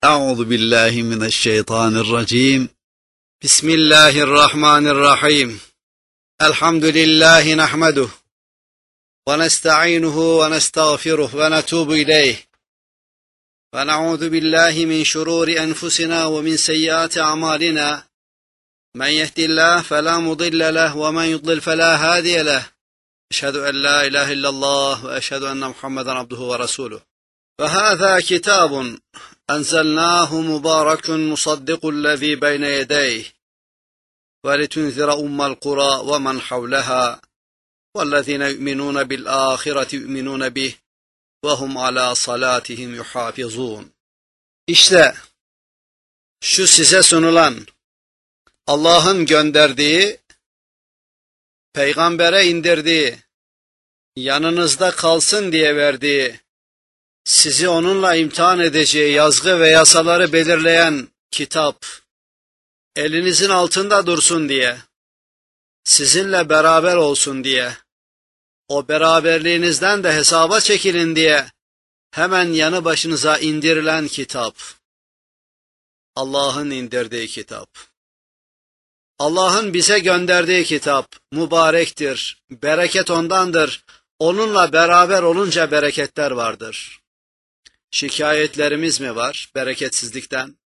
أعوذ بالله من الشيطان الرجيم. بسم الله الرحمن الرحيم. الحمد لله نحمده ونستعينه ونستغفره ونتوب إليه ونعوذ بالله من شرور أنفسنا ومن سيئات أعمالنا. من يهد الله فلا مضل له ومن يضلل فلا هادي له. أشهد أن لا إله إلا الله وأشهد أن محمدا عبده ورسوله. فهذا كتاب أنزلناه مبارك مصدق الذي بين يديه ولتنذر أم القرى ومن حولها والذين يؤمنون بالآخرة يؤمنون به وهم على صلاتهم يحافظون. İşte şu size sunulan Allah'ın gönderdiği, peygambere indirdiği, yanınızda kalsın diye verdiği, sizi onunla imtihan edeceği yazgı ve yasaları belirleyen kitap, elinizin altında dursun diye, sizinle beraber olsun diye, o beraberliğinizden de hesaba çekilin diye, hemen yanı başınıza indirilen kitap, Allah'ın indirdiği kitap. Allah'ın bize gönderdiği kitap mübarektir, bereket ondandır, onunla beraber olunca bereketler vardır. Şikayetlerimiz mi var bereketsizlikten?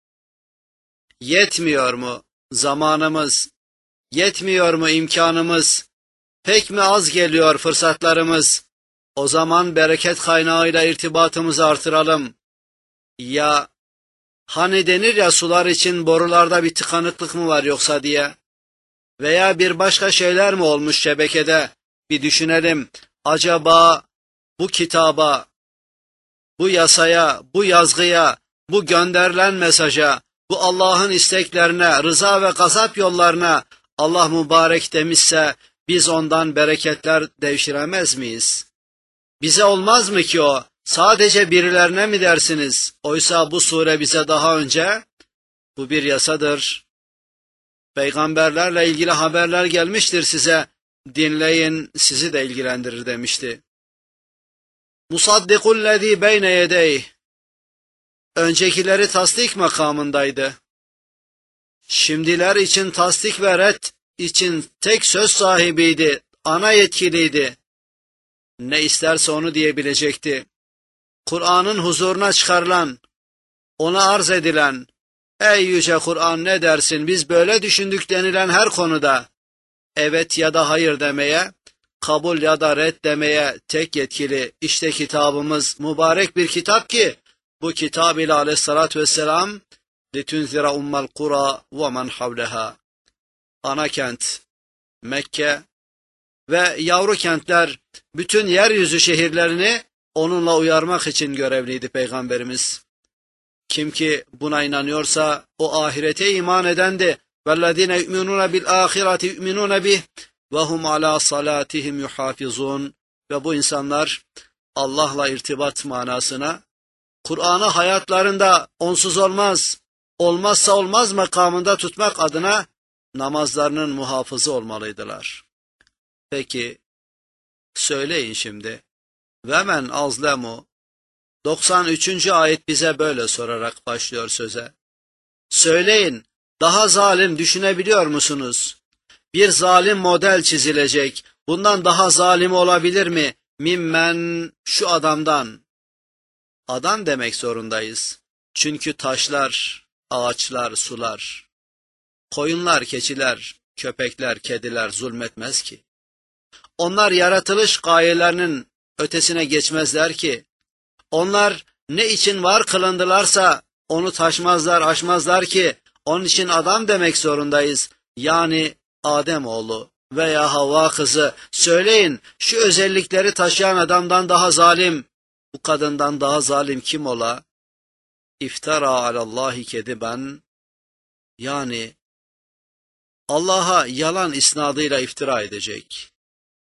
Yetmiyor mu zamanımız? Yetmiyor mu imkanımız? Pek mi az geliyor fırsatlarımız? O zaman bereket kaynağıyla irtibatımızı artıralım. Ya hani denir ya, sular için borularda bir tıkanıklık mı var yoksa diye? Veya bir başka şeyler mi olmuş şebekede? Bir düşünelim. Acaba bu kitaba, bu yasaya, bu yazgıya, bu gönderilen mesaja, bu Allah'ın isteklerine, rıza ve gazap yollarına Allah mübarek demişse biz ondan bereketler devşiremez miyiz? Bize olmaz mı ki o? Sadece birilerine mi dersiniz? Oysa bu sure bize daha önce, bu bir yasadır. Peygamberlerle ilgili haberler gelmiştir size. Dinleyin, sizi de ilgilendirir demişti. Musaddikullezî beyne yedeyh. Öncekileri tasdik makamındaydı. Şimdiler için tasdik ve red için tek söz sahibiydi, ana yetkiliydi. Ne isterse onu diyebilecekti. Kur'an'ın huzuruna çıkarılan, ona arz edilen, ey yüce Kur'an ne dersin, biz böyle düşündük denilen her konuda evet ya da hayır demeye, kabul ya da red demeye tek yetkili. İşte kitabımız mübarek bir kitap ki bu kitab ile aleyhissalatü vesselam لِتُنْزِرَ اُمَّ الْقُرَى وَمَنْ حَوْلَهَا. Ana kent Mekke ve yavru kentler, bütün yeryüzü şehirlerini onunla uyarmak için görevliydi Peygamberimiz. Kim ki buna inanıyorsa o ahirete iman edendi. وَالَّذ۪ينَ يُؤْمِنُونَ بِالْآخِرَةِ يُؤْمِنُونَ بِهِ وَهُمْ عَلَى صَلَاتِهِمْ يُحَافِظُونَ. Ve bu insanlar Allah'la irtibat manasına, Kur'an'ı hayatlarında onsuz olmaz, olmazsa olmaz makamında tutmak adına namazlarının muhafızı olmalıydılar. Peki, söyleyin şimdi. وَمَنْ أَظْلَمُ 93. ayet bize böyle sorarak başlıyor söze. Söyleyin, daha zalim düşünebiliyor musunuz? Bir zalim model çizilecek. Bundan daha zalim olabilir mi? Mimmen, şu adamdan. Adam demek zorundayız. Çünkü taşlar, ağaçlar, sular, koyunlar, keçiler, köpekler, kediler zulmetmez ki. Onlar yaratılış gayelerinin ötesine geçmezler ki. Onlar ne için var kılındılarsa onu taşmazlar, aşmazlar ki. Onun için adam demek zorundayız. Yani Ademoğlu veya Havva kızı. Söyleyin, şu özellikleri taşıyan adamdan daha zalim, bu kadından daha zalim kim ola? İftara alallahi kediben. Yani Allah'a yalan isnadıyla iftira edecek.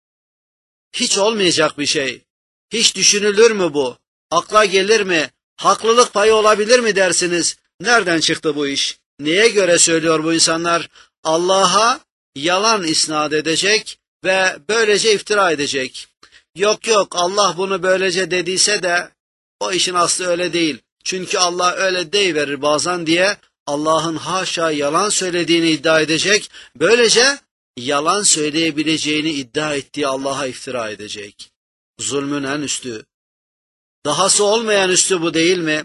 Hiç olmayacak bir şey. Hiç düşünülür mü bu? Akla gelir mi? Haklılık payı olabilir mi dersiniz? Nereden çıktı bu iş? Neye göre söylüyor bu insanlar? Allah'a yalan isnat edecek ve böylece iftira edecek. Yok Allah bunu böylece dediyse de o işin aslı öyle değil. Çünkü Allah öyle deyiverir bazen diye Allah'ın haşa yalan söylediğini iddia edecek. Böylece yalan söyleyebileceğini iddia ettiği Allah'a iftira edecek. Zulmün en üstü. Dahası olmayan üstü bu değil mi?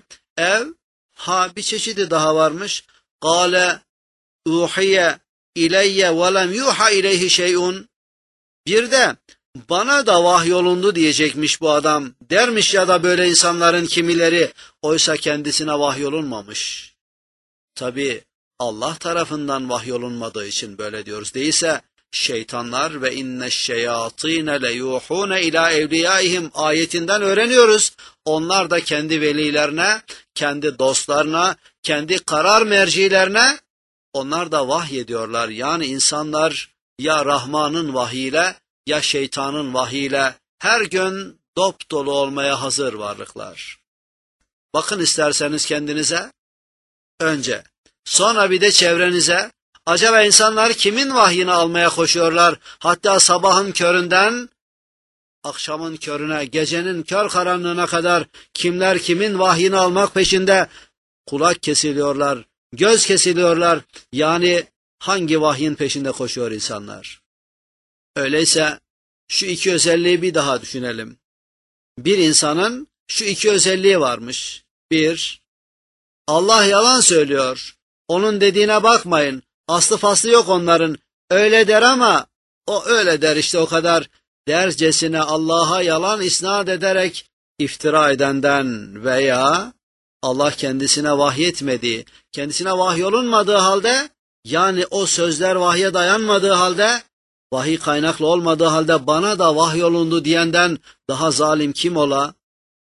Bir çeşidi daha varmış. Kâle uhiye ileyye ve lem yuha ileyhi şey'un. Bir de bana da vahyolundu diyecekmiş bu adam. Dermiş ya da böyle insanların kimileri, oysa kendisine vahyolunmamış. Tabi Allah tarafından vahyolunmadığı için böyle diyoruz. Değilse şeytanlar ve inneşşeyatîne leyuhûne ilâ evliyaihim ayetinden öğreniyoruz. Onlar da kendi velilerine, kendi dostlarına, kendi karar mercilerine onlar da vahyediyorlar. Yani insanlar ya Rahman'ın vahyiyle ya şeytanın vahyiyle her gün dop dolu olmaya hazır varlıklar. Bakın isterseniz kendinize önce, sonra bir de çevrenize. Acaba insanlar kimin vahyini almaya koşuyorlar? Hatta sabahın köründen akşamın körüne, gecenin kör karanlığına kadar kimler kimin vahyini almak peşinde? Kulak kesiliyorlar, göz kesiliyorlar. Yani hangi vahyin peşinde koşuyor insanlar? Öyleyse şu iki özelliği bir daha düşünelim. Bir insanın şu iki özelliği varmış. Bir, Allah yalan söylüyor. Onun dediğine bakmayın. Aslı faslı yok onların. Öyle der ama o öyle der işte o kadar. Dercesine Allah'a yalan isnat ederek iftira edenden veya Allah kendisine vahyetmediği, kendisine vahyolunmadığı halde, yani o sözler vahye dayanmadığı halde, vahiy kaynaklı olmadığı halde bana da vahyolundu diyenden daha zalim kim ola?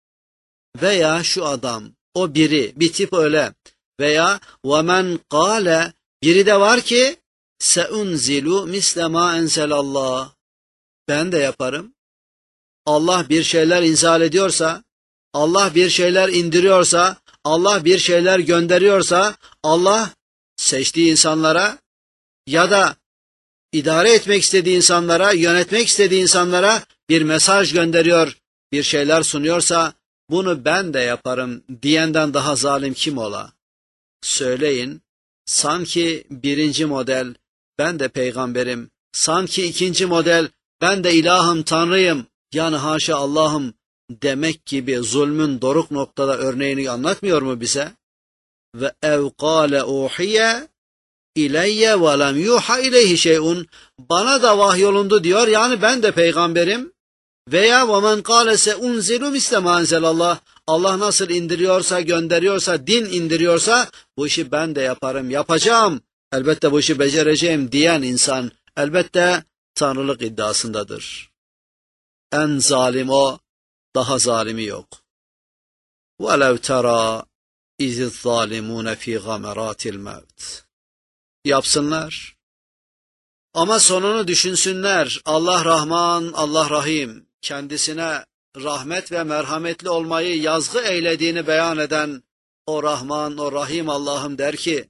Veya şu adam, o biri, bir tip öyle. Veya وَمَنْ قَالَ biri de var ki سَاُنْزِلُ مِسْلَ مَا اَنْزَلَ اللّٰهِ ben de yaparım. Allah bir şeyler inzal ediyorsa, Allah bir şeyler indiriyorsa, Allah bir şeyler gönderiyorsa, Allah seçtiği insanlara ya da idare etmek istediği insanlara, yönetmek istediği insanlara bir mesaj gönderiyor, bir şeyler sunuyorsa, bunu ben de yaparım diyenden daha zalim kim ola? Söyleyin, sanki birinci model, ben de peygamberim, sanki ikinci model, ben de ilahım, tanrıyım, yani haşa Allah'ım demek gibi zulmün doruk noktada örneğini anlatmıyor mu bize? Ve ev kâle uhiye ileyye ve lem yuha ileyhi şey'un bana da vahyolundu diyor, yani ben de peygamberim. Veya وَمَنْ قَالَ سَاُنْزِلُ مِسْلَ مَا أَنْزَلَ اللّٰهِ Allah nasıl indiriyorsa, gönderiyorsa, din indiriyorsa bu işi ben de yaparım, yapacağım, elbette bu işi becereceğim diyen insan elbette tanrılık iddiasındadır. En zalim o, daha zalimi yok. وَلَوْ تَرَى اِذِ الظَّالِمُونَ ف۪ي غَمَرَاتِ الْمَوْتِ yapsınlar. Ama sonunu düşünsünler. Allah Rahman, Allah Rahim, kendisine rahmet ve merhametli olmayı yazgı eylediğini beyan eden o Rahman, o Rahim Allah'ım der ki,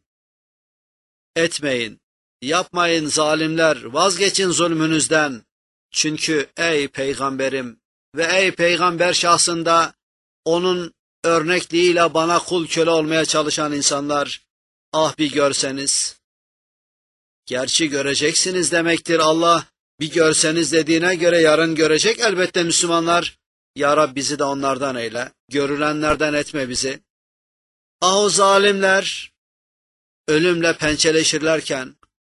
etmeyin, yapmayın zalimler, vazgeçin zulmünüzden. Çünkü ey peygamberim ve ey peygamber şahsında onun örnekliğiyle bana kul köle olmaya çalışan insanlar, ah bir görseniz. Gerçi göreceksiniz demektir Allah, bir görseniz dediğine göre yarın görecek elbette Müslümanlar. Ya Rab bizi de onlardan eyle, görülenlerden etme bizi. Ah o zalimler, ölümle pençeleşirlerken,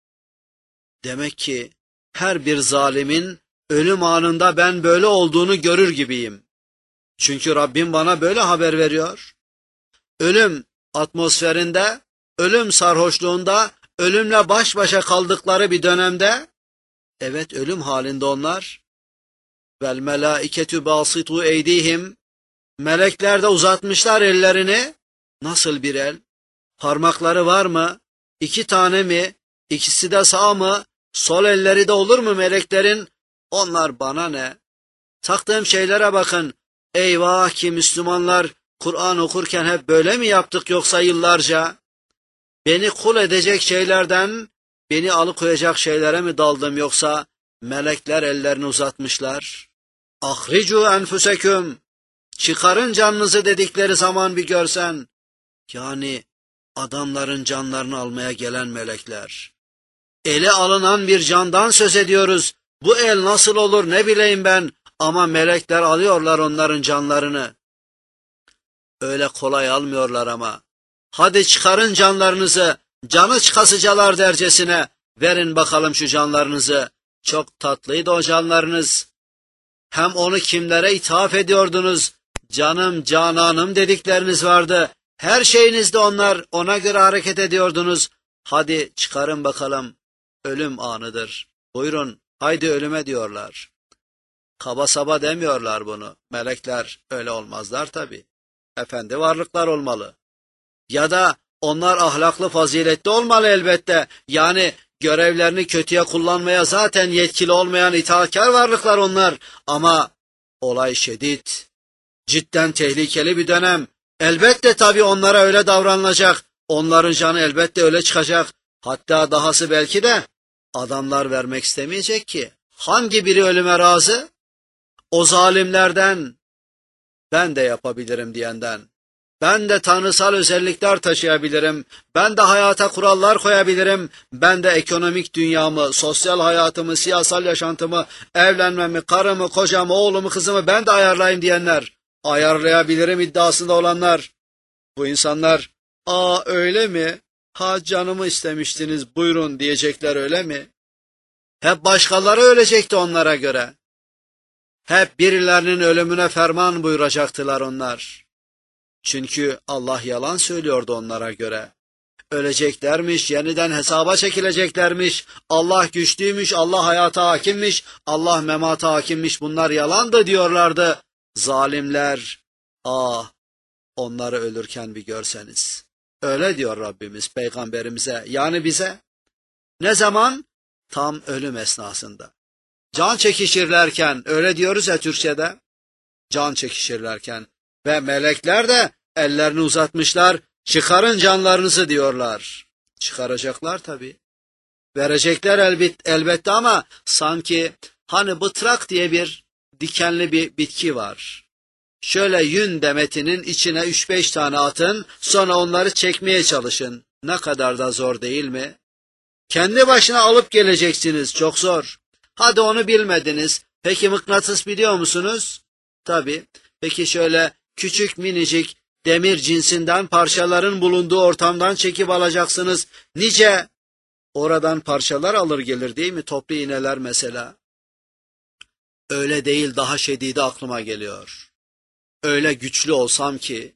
demek ki her bir zalimin ölüm anında ben böyle olduğunu görür gibiyim. Çünkü Rabbim bana böyle haber veriyor. Ölüm atmosferinde, ölüm sarhoşluğunda, ölümle baş başa kaldıkları bir dönemde, evet ölüm halinde onlar. Vel melâiketu bâsitû eydîhim, melekler de uzatmışlar ellerini. Nasıl bir el? Parmakları var mı? 2 tane mi? İkisi de sağ mı? Sol elleri de olur mu meleklerin? Onlar bana ne? Taktığım şeylere bakın. Eyvah ki Müslümanlar Kur'an okurken hep böyle mi yaptık yoksa yıllarca? Beni kul edecek şeylerden, beni alıkoyacak şeylere mi daldım yoksa melekler ellerini uzatmışlar? Ahricu enfuseküm, çıkarın canınızı dedikleri zaman bir görsen, yani adamların canlarını almaya gelen melekler. Ele alınan bir candan söz ediyoruz. Bu el nasıl olur ne bileyim ben, ama melekler alıyorlar onların canlarını. Öyle kolay almıyorlar ama. Hadi çıkarın canlarınızı, canı çıkasıcalar dercesine, verin bakalım şu canlarınızı. Çok tatlıydı o canlarınız. Hem onu kimlere ithaf ediyordunuz? Canım, cananım dedikleriniz vardı. Her şeyinizde onlar, ona göre hareket ediyordunuz. Hadi çıkarın bakalım. Ölüm anıdır. Buyurun, haydi ölüme diyorlar. Kaba saba demiyorlar bunu. Melekler öyle olmazlar tabii. Efendi varlıklar olmalı. Ya da onlar ahlaklı, faziletli olmalı elbette. Yani görevlerini kötüye kullanmaya zaten yetkili olmayan itaatkar varlıklar onlar. Ama olay şiddet, cidden tehlikeli bir dönem. Elbette tabii onlara öyle davranılacak. Onların canı elbette öyle çıkacak. Hatta dahası belki de adamlar vermek istemeyecek ki. Hangi biri ölüme razı? O zalimlerden, ben de yapabilirim diyenden. Ben de tanrısal özellikler taşıyabilirim. Ben de hayata kurallar koyabilirim. Ben de ekonomik dünyamı, sosyal hayatımı, siyasal yaşantımı, evlenmemi, karımı, kocamı, oğlumu, kızımı ben de ayarlayayım diyenler. Ayarlayabilirim iddiasında olanlar. Bu insanlar, aa öyle mi? Ha canımı istemiştiniz buyurun diyecekler öyle mi? Hep başkaları ölecekti onlara göre. Hep birilerinin ölümüne ferman buyuracaktılar onlar. Çünkü Allah yalan söylüyordu onlara göre. Öleceklermiş, yeniden hesaba çekileceklermiş, Allah güçlüymüş, Allah hayata hakimmiş, Allah memata hakimmiş, bunlar yalandı diyorlardı. Zalimler, ah onları ölürken bir görseniz. Öyle diyor Rabbimiz peygamberimize, yani bize. Ne zaman? Tam ölüm esnasında. Can çekişirlerken, öyle diyoruz ya Türkçe'de, can çekişirlerken ve melekler de ellerini uzatmışlar, çıkarın canlarınızı diyorlar. Çıkaracaklar tabii. Verecekler elbette ama sanki hani bıtrak diye bir dikenli bir bitki var. Şöyle yün demetinin içine 3-5 tane atın, sonra onları çekmeye çalışın. Ne kadar da zor değil mi? Kendi başına alıp geleceksiniz, çok zor. Hadi onu bilmediniz. Peki mıknatıs biliyor musunuz? Tabii. Peki şöyle küçük minicik demir cinsinden parçaların bulunduğu ortamdan çekip alacaksınız. Nice oradan parçalar alır gelir değil mi? Toplu iğneler mesela. Öyle değil, daha şedidi aklıma geliyor. Öyle güçlü olsam ki,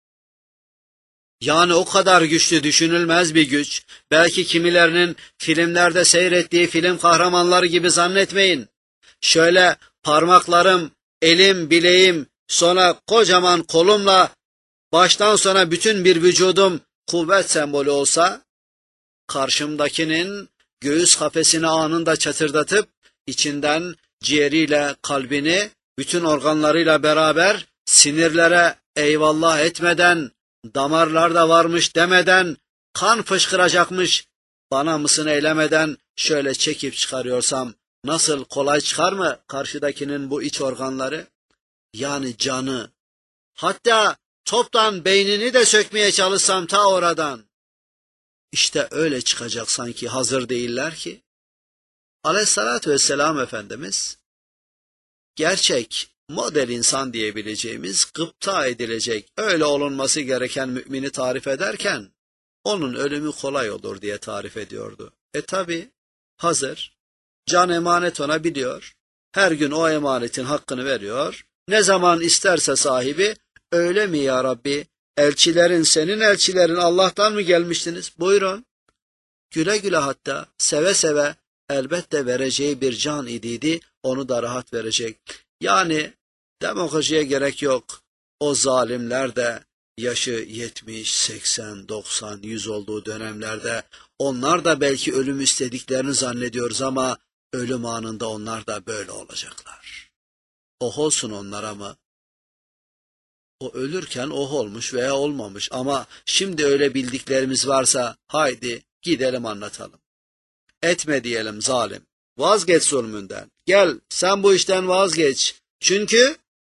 yani o kadar güçlü, düşünülmez bir güç. Belki kimilerinin filmlerde seyrettiği film kahramanları gibi zannetmeyin. Şöyle parmaklarım, elim, bileğim, sonra kocaman kolumla baştan sona bütün bir vücudum kuvvet sembolü olsa, karşımdakinin göğüs kafesini anında çatırdatıp içinden ciğeriyle kalbini, bütün organlarıyla beraber sinirlere eyvallah etmeden, damarlar da varmış demeden, kan fışkıracakmış, bana mısın eylemeden şöyle çekip çıkarıyorsam, nasıl kolay çıkar mı karşıdakinin bu iç organları? Yani canı, hatta toptan beynini de sökmeye çalışsam ta oradan. İşte öyle çıkacak, sanki hazır değiller ki. Aleyhissalatü vesselam Efendimiz, gerçek, model insan diyebileceğimiz, gıpta edilecek, öyle olunması gereken mümini tarif ederken, onun ölümü kolay olur diye tarif ediyordu. Tabi, hazır, can emanet ona biliyor, her gün o emanetin hakkını veriyor, ne zaman isterse sahibi, öyle mi ya Rabbi, elçilerin, senin elçilerin Allah'tan mı gelmiştiniz? Buyurun. Güle güle, hatta seve seve, elbette vereceği bir can idiydi, onu da rahat verecek. Yani demagojiye gerek yok. O zalimler de yaşı 70, 80, 90, 100 olduğu dönemlerde onlar da belki ölüm istediklerini zannediyoruz ama ölüm anında onlar da böyle olacaklar. Oh olsun onlara mı? O ölürken oh olmuş veya olmamış ama şimdi öyle bildiklerimiz varsa haydi gidelim anlatalım. Etme diyelim zalim. Vazgeç zulmünden. Gel sen bu işten vazgeç. Çünkü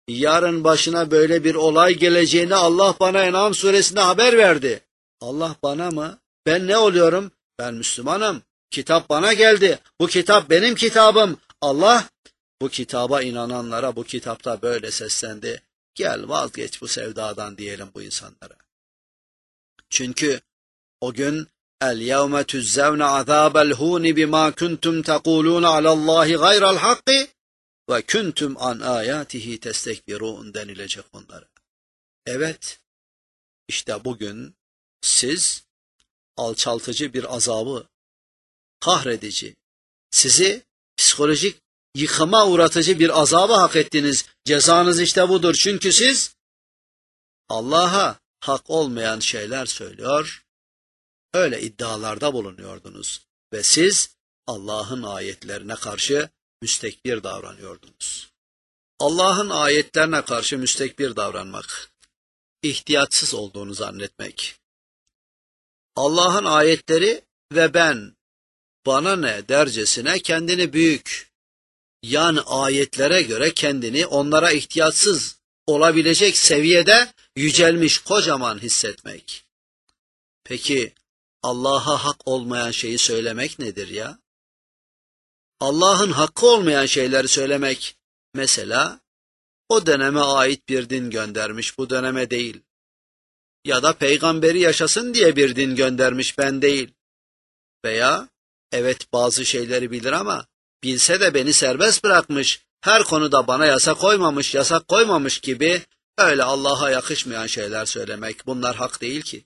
Yarın başına böyle bir olay geleceğini Allah bana En'am suresinde haber verdi. Allah bana mı? Ben ne oluyorum? Ben Müslümanım. Kitap bana geldi. Bu kitap benim kitabım. Allah bu kitaba inananlara bu kitapta böyle seslendi. Gel vazgeç bu sevdadan diyelim bu insanlara. Çünkü o gün el yevme tuzzevne azâbel hûni bimâ kuntum tekulûne alallâhi gayral hakkı ve kuntum an âyâtihi testekbirûn denilecek onlara. Evet, işte bugün siz alçaltıcı bir azabı, kahredici, sizi psikolojik yıkıma uğratıcı bir azabı hak ettiniz. Cezanız işte budur. Çünkü siz Allah'a hak olmayan şeyler söylüyor, öyle iddialarda bulunuyordunuz ve siz Allah'ın ayetlerine karşı müstekbir davranıyordunuz. Allah'ın ayetlerine karşı müstekbir davranmak, ihtiyatsız olduğunu zannetmek. Allah'ın ayetleri ve ben, bana ne dercesine kendini büyük, yani ayetlere göre kendini onlara ihtiyatsız olabilecek seviyede yücelmiş kocaman hissetmek. Peki Allah'a hak olmayan şeyi söylemek nedir ya? Allah'ın hakkı olmayan şeyleri söylemek, mesela o döneme ait bir din göndermiş, bu döneme değil. Ya da peygamberi yaşasın diye bir din göndermiş, ben değil. Veya evet bazı şeyleri bilir ama bilse de beni serbest bırakmış, her konuda bana yasak koymamış gibi öyle Allah'a yakışmayan şeyler söylemek, bunlar hak değil ki.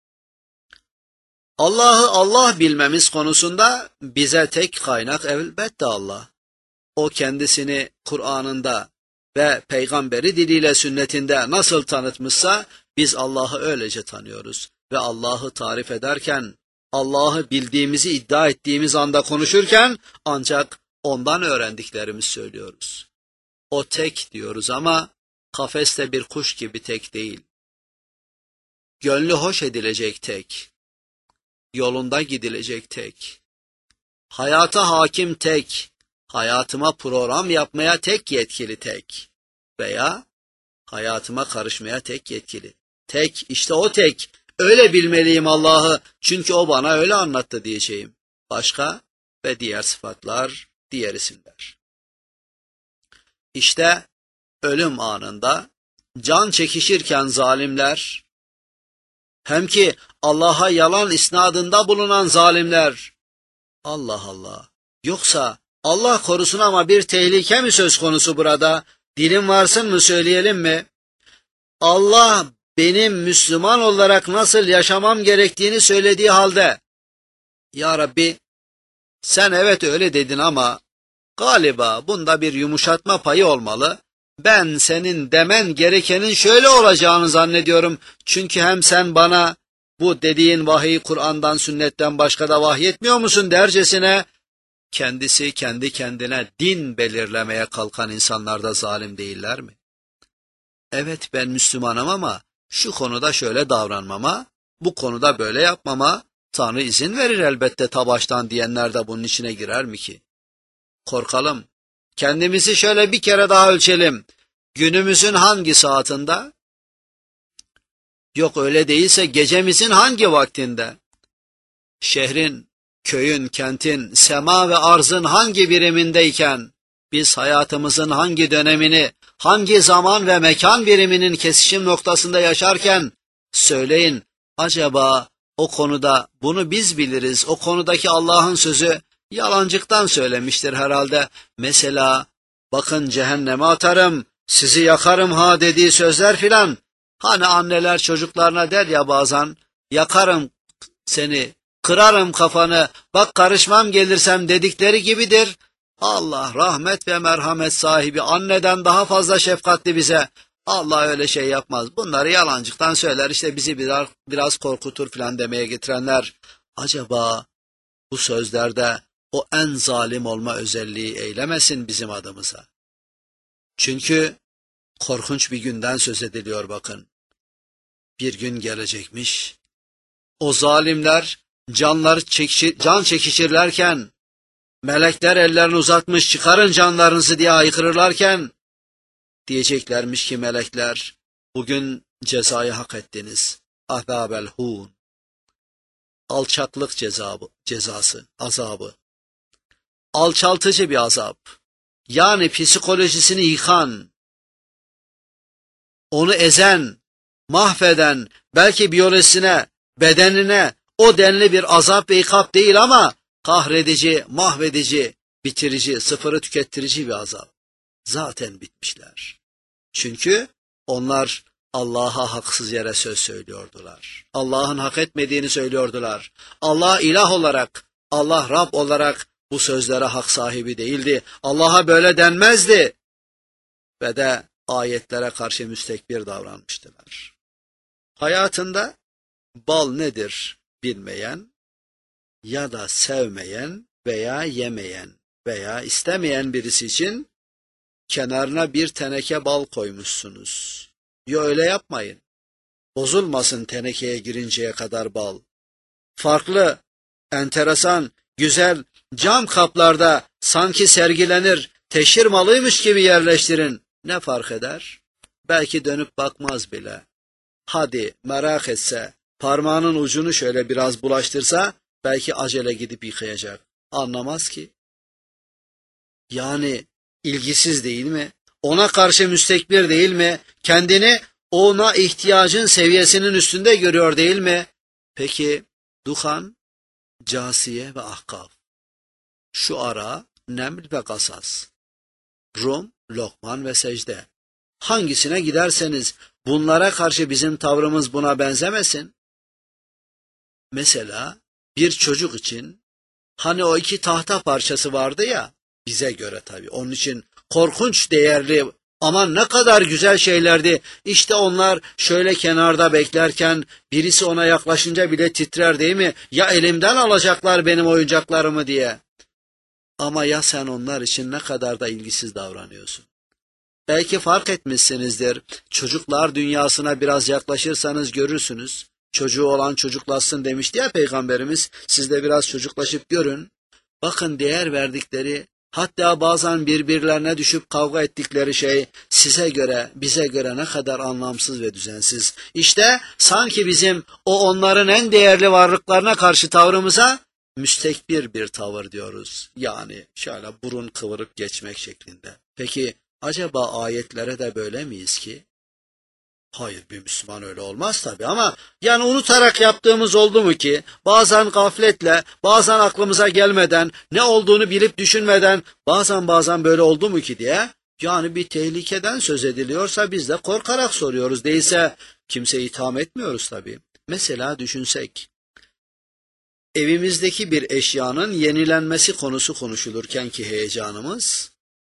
Allah'ı Allah bilmemiz konusunda bize tek kaynak elbette Allah. O kendisini Kur'an'ında ve peygamberi diliyle sünnetinde nasıl tanıtmışsa biz Allah'ı öylece tanıyoruz. Ve Allah'ı tarif ederken, Allah'ı bildiğimizi iddia ettiğimiz anda konuşurken ancak ondan öğrendiklerimizi söylüyoruz. O tek diyoruz ama kafeste bir kuş gibi tek değil. Gönlü hoş edilecek tek. Yolunda gidilecek tek. Hayata hakim tek. Hayatıma program yapmaya tek yetkili tek. Veya hayatıma karışmaya tek yetkili. Tek, işte o tek. Öyle bilmeliyim Allah'ı çünkü o bana öyle anlattı diyeceğim. Başka ve diğer sıfatlar, diğer isimler. İşte ölüm anında can çekişirken zalimler, hem ki Allah'a yalan isnadında bulunan zalimler, Allah Allah, yoksa Allah korusun ama bir tehlike mi söz konusu burada? Dilim varsın mı söyleyelim mi? Allah benim Müslüman olarak nasıl yaşamam gerektiğini söylediği halde, Ya Rabbi sen evet öyle dedin ama galiba bunda bir yumuşatma payı olmalı. Ben senin demen gerekenin şöyle olacağını zannediyorum. Çünkü hem sen bana bu dediğin vahiy Kur'an'dan, sünnetten başka da vahyetmiyor musun dercesine, kendisi kendi kendine din belirlemeye kalkan insanlar da zalim değiller mi? Evet ben Müslümanım ama şu konuda şöyle davranmama, bu konuda böyle yapmama Tanrı izin verir elbette ta baştan diyenler de bunun içine girer mi ki? Korkalım. Kendimizi şöyle bir kere daha ölçelim. Günümüzün hangi saatinde? Yok öyle değilse gecemizin hangi vaktinde? Şehrin, köyün, kentin, sema ve arzın hangi birimindeyken, biz hayatımızın hangi dönemini, hangi zaman ve mekan biriminin kesişim noktasında yaşarken, söyleyin, acaba o konuda bunu biz biliriz, o konudaki Allah'ın sözü yalancıktan söylemiştir herhalde. Mesela, bakın cehenneme atarım, sizi yakarım ha dediği sözler filan. Hani anneler çocuklarına der ya bazen, yakarım seni, kırarım kafanı, bak karışmam gelirsem dedikleri gibidir. Allah rahmet ve merhamet sahibi, anneden daha fazla şefkatli bize. Allah öyle şey yapmaz. Bunları yalancıktan söyler, işte bizi biraz korkutur filan demeye getirenler. Acaba bu sözlerde o en zalim olma özelliği eylemesin bizim adımıza? Çünkü korkunç bir günden söz ediliyor bakın. Bir gün gelecekmiş. O zalimler can çekişirlerken, melekler ellerini uzatmış çıkarın canlarınızı diye haykırırlarken, Diyeceklermiş ki melekler, bugün cezayı hak ettiniz. Azabel hun. Alçaklık cezası, azabı. Alçaltıcı bir azap. Yani psikolojisini yıkan, onu ezen, mahveden, belki biyolojisine, bedenine o denli bir azap ve ikap değil ama kahredici, mahvedici, bitirici, sıfırı tükettirici bir azap. Zaten bitmişler. Çünkü onlar Allah'a haksız yere söz söylüyordular. Allah'ın hak etmediğini söylüyordular. Allah ilah olarak, Allah Rab olarak bu sözlere hak sahibi değildi. Allah'a böyle denmezdi. Ve de ayetlere karşı müstekbir davranmıştılar. Hayatında bal nedir bilmeyen ya da sevmeyen veya yemeyen veya istemeyen birisi için kenarına bir teneke bal koymuşsunuz. Yo, öyle yapmayın. Bozulmasın tenekeye girinceye kadar bal. Farklı, enteresan, güzel cam kaplarda sanki sergilenir, teşhir malıymış gibi yerleştirin. Ne fark eder? Belki dönüp bakmaz bile. Hadi merak etse, parmağının ucunu şöyle biraz bulaştırsa, belki acele gidip yıkayacak. Anlamaz ki. Yani ilgisiz değil mi? Ona karşı müstekbir değil mi? Kendini ona ihtiyacın seviyesinin üstünde görüyor değil mi? Peki Duhan, Câsiye ve Ahkaf. Şu ara Neml ve Kasas. Rum, Lokman ve Secde. Hangisine giderseniz bunlara karşı bizim tavrımız buna benzemesin. Mesela bir çocuk için hani o 2 tahta parçası vardı ya, bize göre tabii. Onun için korkunç değerli, aman ne kadar güzel şeylerdi. İşte onlar şöyle kenarda beklerken birisi ona yaklaşınca bile titrer değil mi? Ya elimden alacaklar benim oyuncaklarımı diye. Ama ya sen onlar için ne kadar da ilgisiz davranıyorsun. Belki fark etmişsinizdir. Çocuklar dünyasına biraz yaklaşırsanız görürsünüz. Çocuğu olan çocuklaşsın demişti ya Peygamberimiz. Siz de biraz çocuklaşıp görün. Bakın değer verdikleri, hatta bazen birbirlerine düşüp kavga ettikleri şey size göre, bize göre ne kadar anlamsız ve düzensiz. İşte sanki bizim o onların en değerli varlıklarına karşı tavrımıza müstekbir bir tavır diyoruz. Yani şöyle burun kıvırıp geçmek şeklinde. Peki acaba ayetlere de böyle miyiz ki? Hayır, bir Müslüman öyle olmaz tabii ama yani unutarak yaptığımız oldu mu ki? Bazen gafletle, bazen aklımıza gelmeden, ne olduğunu bilip düşünmeden, bazen böyle oldu mu ki diye. Yani bir tehlikeden söz ediliyorsa biz de korkarak soruyoruz. Değilse kimseyi itham etmiyoruz tabii. Mesela düşünsek, evimizdeki bir eşyanın yenilenmesi konusu konuşulurken ki heyecanımız,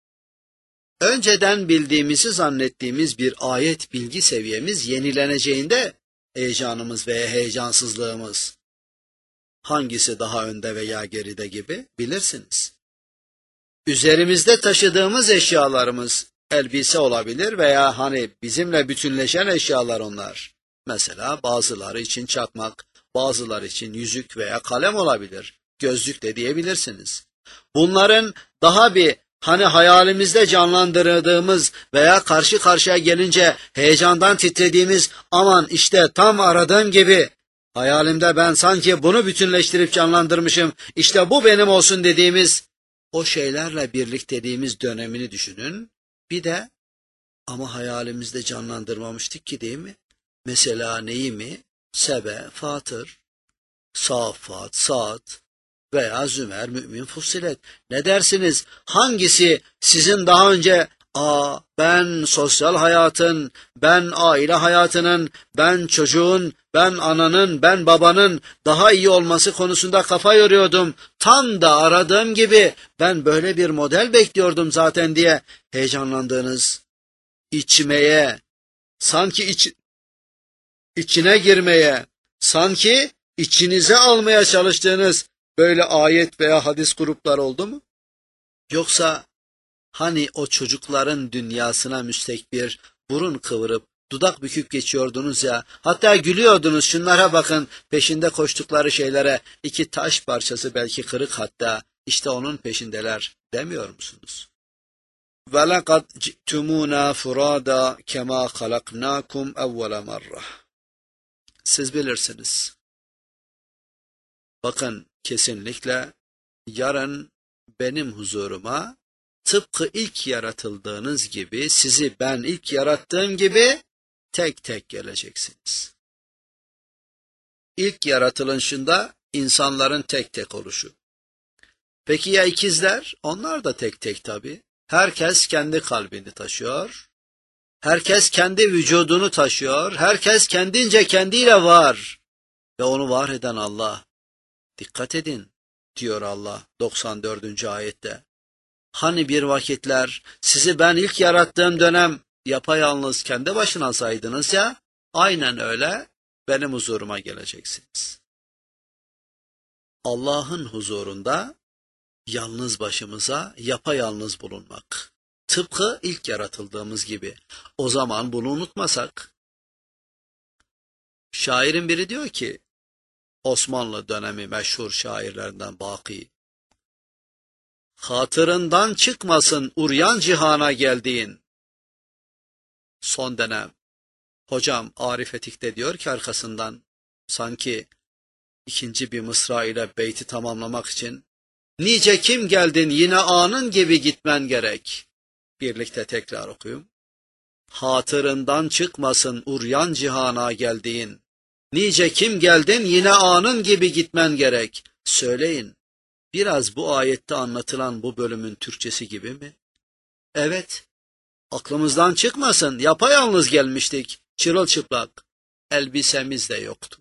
önceden bildiğimizi zannettiğimiz bir ayet bilgi seviyemiz yenileneceğinde heyecanımız veya heyecansızlığımız hangisi daha önde veya geride gibi bilirsiniz. Üzerimizde taşıdığımız eşyalarımız elbise olabilir veya hani bizimle bütünleşen eşyalar onlar. Mesela bazıları için çakmak, bazıları için yüzük veya kalem olabilir. Gözlük de diyebilirsiniz. Bunların daha bir hani hayalimizde canlandırdığımız veya karşı karşıya gelince heyecandan titrediğimiz, aman işte tam aradığım gibi, hayalimde ben sanki bunu bütünleştirip canlandırmışım, işte bu benim olsun dediğimiz o şeylerle birlikteliğimiz dönemini düşünün. Bir de ama hayalimizde canlandırmamıştık ki değil mi? Mesela neyi mi? Sebe, Fatır, Saffat, Saat veya Zümer, Mü'min, Fussilet. Ne dersiniz? Hangisi sizin daha önce ben sosyal hayatın, ben aile hayatının, ben çocuğun, ben ananın, ben babanın daha iyi olması konusunda kafa yoruyordum. Tam da aradığım gibi ben böyle bir model bekliyordum zaten diye heyecanlandığınız, içmeye, sanki içine girmeye, sanki içinize almaya çalıştığınız böyle ayet veya hadis gruplar oldu mu? Yoksa hani o çocukların dünyasına müstekbir, burun kıvırıp, dudak büküp geçiyordunuz ya, hatta gülüyordunuz, şunlara bakın, peşinde koştukları şeylere, 2 taş parçası belki kırık, hatta işte onun peşindeler demiyor musunuz? وَلَقَدْ جِئْتُمُونَا فُرَادًا كَمَا خَلَقْنَاكُمْ اَوَّلَ مَرَّةٍ. Siz bilirsiniz. Bakın, kesinlikle yarın benim huzuruma tıpkı ilk yaratıldığınız gibi, sizi ben ilk yarattığım gibi tek tek geleceksiniz. İlk yaratılışında insanların tek tek oluşu. Peki ya ikizler? Onlar da tek tek tabii. Herkes kendi kalbini taşıyor. Herkes kendi vücudunu taşıyor. Herkes kendince kendiyle var. Ve onu var eden Allah. Dikkat edin diyor Allah 94. ayette. Hani bir vakitler sizi ben ilk yarattığım dönem yapayalnız kendi başına saydınız ya, aynen öyle benim huzuruma geleceksiniz. Allah'ın huzurunda yalnız başımıza yapayalnız bulunmak. Tıpkı ilk yaratıldığımız gibi. O zaman bunu unutmasak. Şairin biri diyor ki, Osmanlı dönemi meşhur şairlerinden Baki, hatırından çıkmasın uryan cihana geldiğin. Son dönem. Hocam Arif Etik'te diyor ki arkasından, sanki ikinci bir mısra ile beyti tamamlamak için, nice kim geldin yine anın gibi gitmen gerek. Birlikte tekrar okuyayım. Hatırından çıkmasın uryan cihana geldiğin. Nice kim geldin yine anın gibi gitmen gerek. Söyleyin, biraz bu ayette anlatılan bu bölümün Türkçesi gibi mi? Evet, aklımızdan çıkmasın, yapayalnız gelmiştik, çırılçıplak, elbisemiz de yoktu.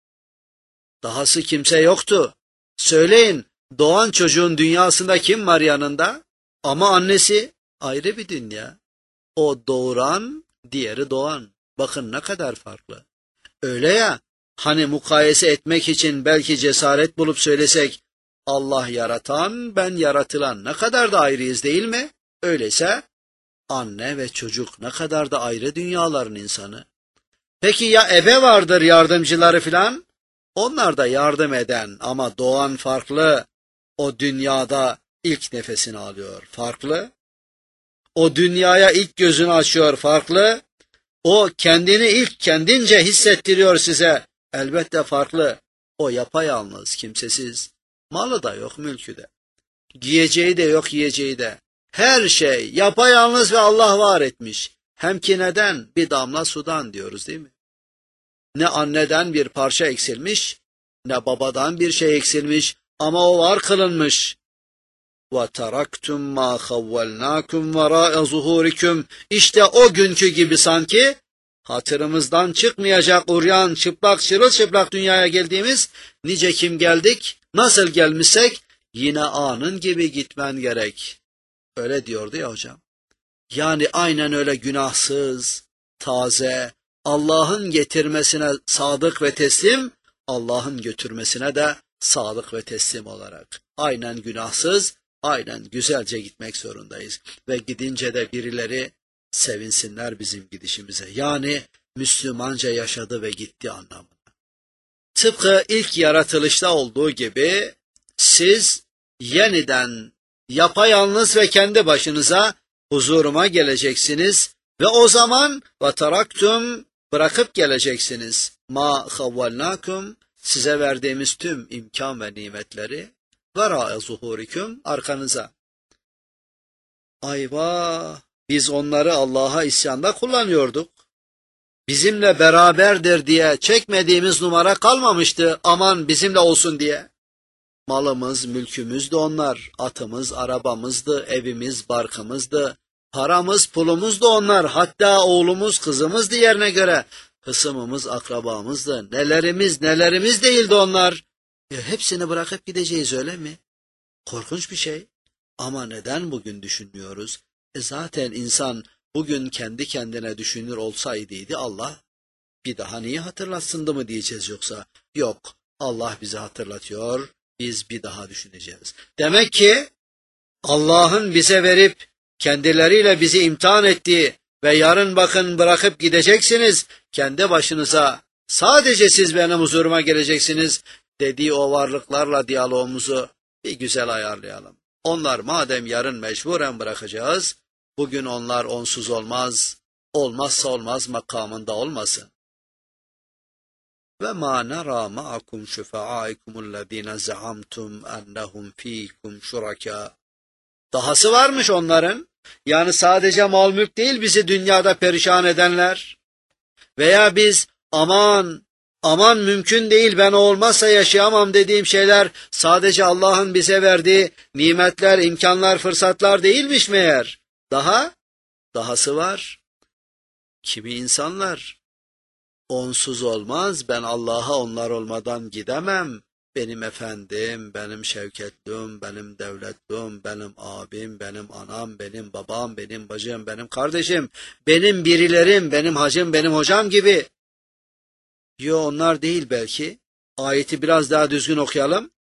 Dahası kimse yoktu. Söyleyin, doğan çocuğun dünyasında kim var yanında? Ama annesi ayrı bir dünya. O doğuran, diğeri doğan. Bakın ne kadar farklı. Öyle ya, hani mukayese etmek için belki cesaret bulup söylesek, Allah yaratan, ben yaratılan, ne kadar da ayrıyız değil mi? Öyleyse anne ve çocuk ne kadar da ayrı dünyaların insanı. Peki ya ebe vardır yardımcıları filan? Onlar da yardım eden ama doğan farklı. O dünyada ilk nefesini alıyor, farklı. O dünyaya ilk gözünü açıyor, farklı. O kendini ilk kendince hissettiriyor size, elbette farklı. O yapayalnız, kimsesiz. Malı da yok, mülkü de. Giyeceği de yok, yiyeceği de. Her şey yapayalnız ve Allah var etmiş. Hem ki neden? Bir damla sudan diyoruz değil mi? Ne anneden bir parça eksilmiş, ne babadan bir şey eksilmiş ama o var kılınmış. وَتَرَكْتُمْ مَا خَوَّلْنَاكُمْ وَرَاءَ ظُهُورِكُمْ. İşte o günkü gibi sanki hatırımızdan çıkmayacak uryan, çıplak, çırılçıplak dünyaya geldiğimiz, nice kim geldik, nasıl gelmişsek yine anın gibi gitmen gerek. Öyle diyordu ya hocam. Yani aynen öyle günahsız, taze, Allah'ın getirmesine sadık ve teslim, Allah'ın götürmesine de sadık ve teslim olarak. Aynen günahsız, aynen güzelce gitmek zorundayız. Ve gidince de birileri sevinsinler bizim gidişimize. Yani Müslümanca yaşadı ve gitti anlamına. Tıpkı ilk yaratılışta olduğu gibi siz yeniden yapayalnız ve kendi başınıza huzuruma geleceksiniz ve o zaman vataraktum bırakıp geleceksiniz. Ma havvalnakum size verdiğimiz tüm imkan ve nimetleri vera'a zuhurikum arkanıza. Ayva, biz onları Allah'a isyanda kullanıyorduk. Bizimle beraberdir diye çekmediğimiz numara kalmamıştı, aman bizimle olsun diye. Malımız, mülkümüz de onlar, atımız, arabamızdı, evimiz, barkımızdı, paramız, pulumuz da onlar, hatta oğlumuz, kızımız diğerine göre, hısımımız, akrabamızdı, nelerimiz değildi onlar. Hepsini bırakıp gideceğiz öyle mi? Korkunç bir şey. Ama neden bugün düşünmüyoruz? Zaten insan bugün kendi kendine düşünür olsaydı Allah bir daha niye hatırlatsındı mı diyeceğiz yoksa? Yok, Allah bizi hatırlatıyor, biz bir daha düşüneceğiz. Demek ki Allah'ın bize verip kendileriyle bizi imtihan ettiği ve yarın bakın bırakıp gideceksiniz, kendi başınıza sadece siz benim huzuruma geleceksiniz dediği o varlıklarla diyalogumuzu bir güzel ayarlayalım. Onlar madem yarın mecburen bırakacağız, Bugün onlar onsuz olmaz, olmazsa olmaz makamında olmasın. Ve ma nara ma'akum şufa'aikumullezine zaamtum ennehum fiikum şuraka. Dahası varmış onların. Yani sadece mal mülk değil bizi dünyada perişan edenler. Veya biz aman mümkün değil ben olmazsa yaşayamam dediğim şeyler sadece Allah'ın bize verdiği nimetler, imkanlar, fırsatlar değilmiş meğer. Dahası var. Kimi insanlar onsuz olmaz, ben Allah'a onlar olmadan gidemem. Benim efendim, benim şevketlim, benim devletlim, benim abim, benim anam, benim babam, benim bacım, benim kardeşim, benim birilerim, benim hacım, benim hocam gibi. Yo onlar değil belki. Ayeti biraz daha düzgün okuyalım.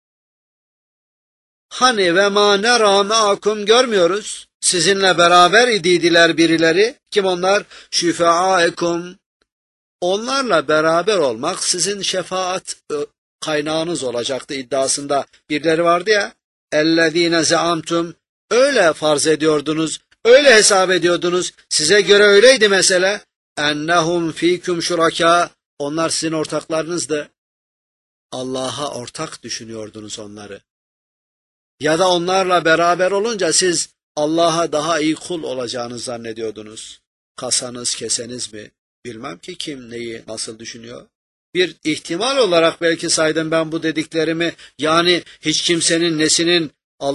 Hani ve ma nera ma'akum görmüyoruz. Sizinle beraber idiydiler birileri. Kim onlar? Şüfe'aekum. Onlarla beraber olmak sizin şefaat kaynağınız olacaktı iddiasında birileri vardı ya. Ellezine zaamtum. Öyle farz ediyordunuz. Öyle hesap ediyordunuz. Size göre öyleydi mesele. Ennehum fikum şuraka. Onlar sizin ortaklarınızdı. Allah'a ortak düşünüyordunuz onları. Ya da onlarla beraber olunca siz Allah'a daha iyi kul olacağını zannediyordunuz. Kasanız keseniz mi? Bilmem ki kim neyi nasıl düşünüyor. Bir ihtimal olarak belki saydım ben bu dediklerimi. Yani hiç kimsenin nesinin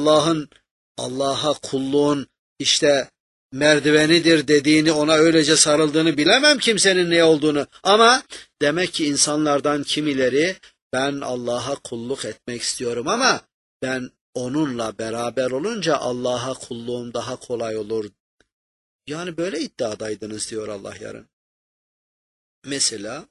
Allah'a kulluğun işte merdivenidir dediğini, ona öylece sarıldığını bilemem kimsenin ne olduğunu. Ama demek ki insanlardan kimileri ben Allah'a kulluk etmek istiyorum ama ben onunla beraber olunca Allah'a kulluğum daha kolay olur. Yani böyle iddiadaydınız diyor Allah yarın. Mesela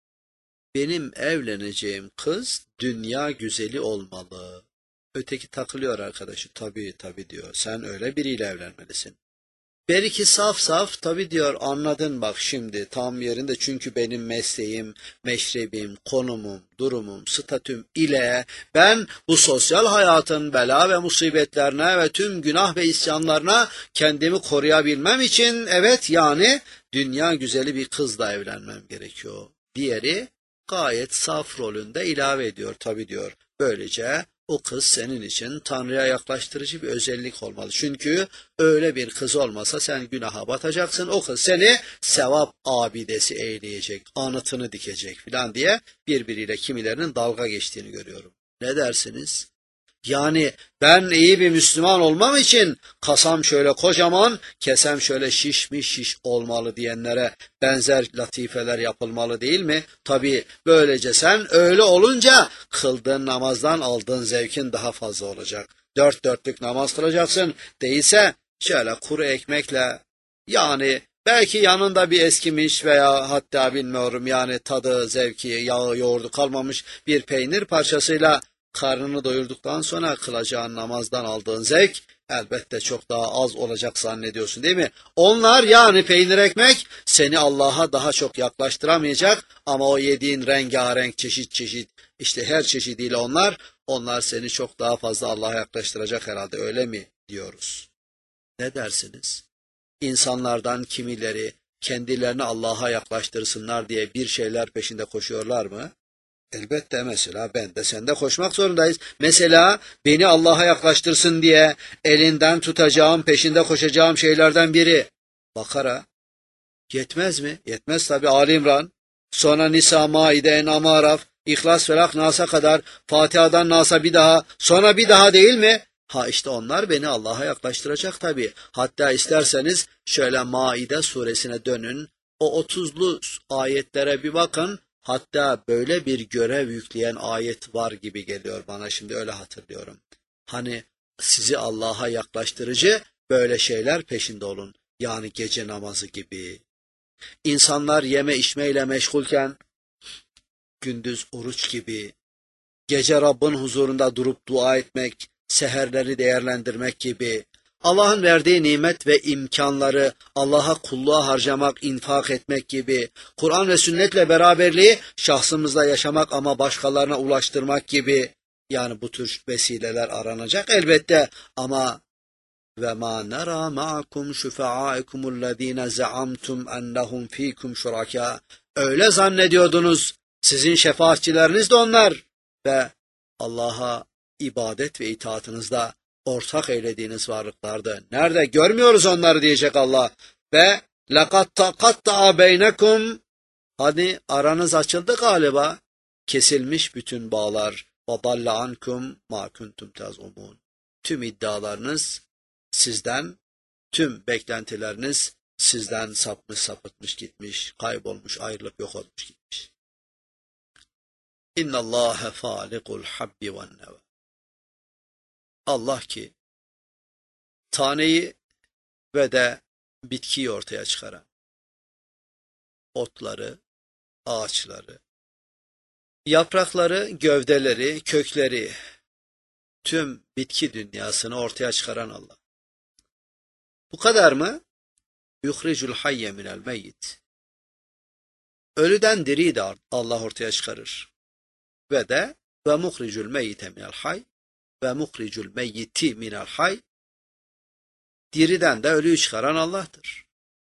benim evleneceğim kız dünya güzeli olmalı. Öteki takılıyor arkadaşı. Tabii diyor. Sen öyle biriyle evlenmelisin. Belki saf tabii diyor anladın bak şimdi tam yerinde çünkü benim mesleğim, meşrebim, konumum, durumum, statüm ile ben bu sosyal hayatın bela ve musibetlerine ve tüm günah ve isyanlarına kendimi koruyabilmem için evet yani dünya güzeli bir kızla evlenmem gerekiyor. Diğeri gayet saf rolünde ilave ediyor tabii diyor. Böylece o kız senin için Tanrı'ya yaklaştırıcı bir özellik olmalı. Çünkü öyle bir kız olmasa sen günaha batacaksın. O kız seni sevap abidesi eyleyecek, anıtını dikecek filan diye birbiriyle kimilerinin dalga geçtiğini görüyorum. Ne dersiniz? Yani ben iyi bir Müslüman olmam için kasam şöyle kocaman, kesem şöyle şiş olmalı diyenlere benzer latifeler yapılmalı değil mi? Tabii böylece sen öyle olunca kıldığın namazdan aldığın zevkin daha fazla olacak. Dört dörtlük namaz kılacaksın, değilse şöyle kuru ekmekle yani belki yanında bir eskimiş veya hatta bilmiyorum yani tadı, zevki, yağı, yoğurdu kalmamış bir peynir parçasıyla karnını doyurduktan sonra kılacağın namazdan aldığın zevk elbette çok daha az olacak zannediyorsun değil mi? Onlar yani peynir ekmek seni Allah'a daha çok yaklaştıramayacak ama o yediğin rengarenk çeşit işte her çeşidiyle onlar seni çok daha fazla Allah'a yaklaştıracak herhalde öyle mi diyoruz? Ne dersiniz? İnsanlardan kimileri kendilerini Allah'a yaklaştırsınlar diye bir şeyler peşinde koşuyorlar mı? Elbette mesela ben de sen de koşmak zorundayız. Mesela beni Allah'a yaklaştırsın diye elinden tutacağım, peşinde koşacağım şeylerden biri. Bakara. Yetmez mi? Yetmez tabi. Ali İmran. Sonra Nisa, Maide, En'am, Araf, İhlas, Felak, Nas'a kadar. Fatiha'dan Nas'a bir daha. Sonra bir daha değil mi? Ha işte onlar beni Allah'a yaklaştıracak tabi. Hatta isterseniz şöyle Maide suresine dönün. O 30'lu ayetlere bir bakın. Hatta böyle bir görev yükleyen ayet var gibi geliyor bana şimdi öyle hatırlıyorum. Hani sizi Allah'a yaklaştırıcı böyle şeyler peşinde olun. Yani gece namazı gibi. İnsanlar yeme içmeyle meşgulken gündüz oruç gibi. Gece Rabbin huzurunda durup dua etmek, seherleri değerlendirmek gibi. Allah'ın verdiği nimet ve imkanları Allah'a kulluğa harcamak, infak etmek gibi, Kur'an ve sünnetle beraberliği şahsımızda yaşamak ama başkalarına ulaştırmak gibi, yani bu tür vesileler aranacak elbette ama ve ma nara ma'akum şufa'aikumullezine zaamtum ennehum fikum şuraka. Öyle zannediyordunuz sizin şefaatçileriniz de onlar ve Allah'a ibadet ve itaatınızda ortak eylediğiniz varlıklardı. Nerede görmüyoruz onları diyecek Allah. Ve laqad taqatta'a beynekum, hani aranız açıldı galiba, kesilmiş bütün bağlar. Ve dalle ankum ma kuntum tazumun. Tüm iddialarınız sizden, tüm beklentileriniz sizden sapmış sapıtmış gitmiş, kaybolmuş, ayrılıp yok olmuş gitmiş. İnnallâhe fâlikul habbi ven neva. Allah ki taneyi ve de bitkiyi ortaya çıkaran, otları, ağaçları, yaprakları, gövdeleri, kökleri, tüm bitki dünyasını ortaya çıkaran Allah. Bu kadar mı? Yuhricul hayye minel meyyit. Ölüden diriyi de Allah ortaya çıkarır. Ve de ve muhricul meyyite minel hay ve muhricul meyyiti minel hay. Diriden de ölüyü çıkaran Allah'tır.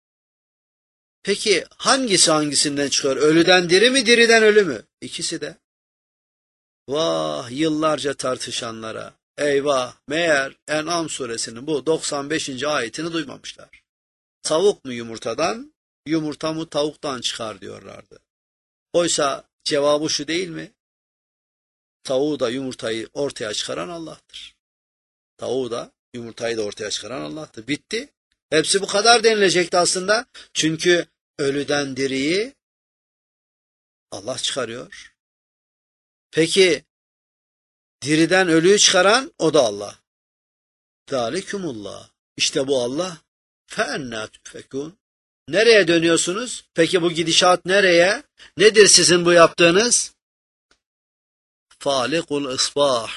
Peki hangisi hangisinden çıkıyor? Ölüden diri mi, diriden ölü mü? İkisi de. Vah yıllarca tartışanlara, eyvah, meğer En'am suresinin bu 95. ayetini duymamışlar. Tavuk mu yumurtadan, yumurta mı tavuktan çıkar diyorlardı. Oysa cevabı şu değil mi? Tavuğu da yumurtayı ortaya çıkaran Allah'tır. Tavuğu da yumurtayı da ortaya çıkaran Allah'tır. Bitti. Hepsi bu kadar denilecekti aslında. Çünkü ölüden diriyi Allah çıkarıyor. Peki diriden ölüyü çıkaran o da Allah. Zalikumullah. İşte bu Allah. فَاَنَّا تُفَكُونَ. Nereye dönüyorsunuz? Peki bu gidişat nereye? Nedir sizin bu yaptığınız? Falikul isbah.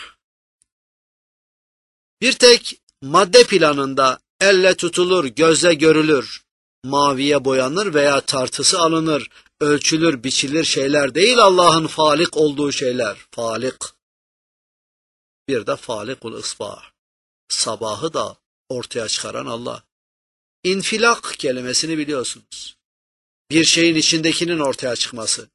Bir tek madde planında elle tutulur, gözle görülür, maviye boyanır veya tartısı alınır, ölçülür, biçilir şeyler değil Allah'ın falik olduğu şeyler. Falik. Bir de falikul isbah. Sabahı da ortaya çıkaran Allah. İnfilak kelimesini biliyorsunuz. Bir şeyin içindekinin ortaya çıkması.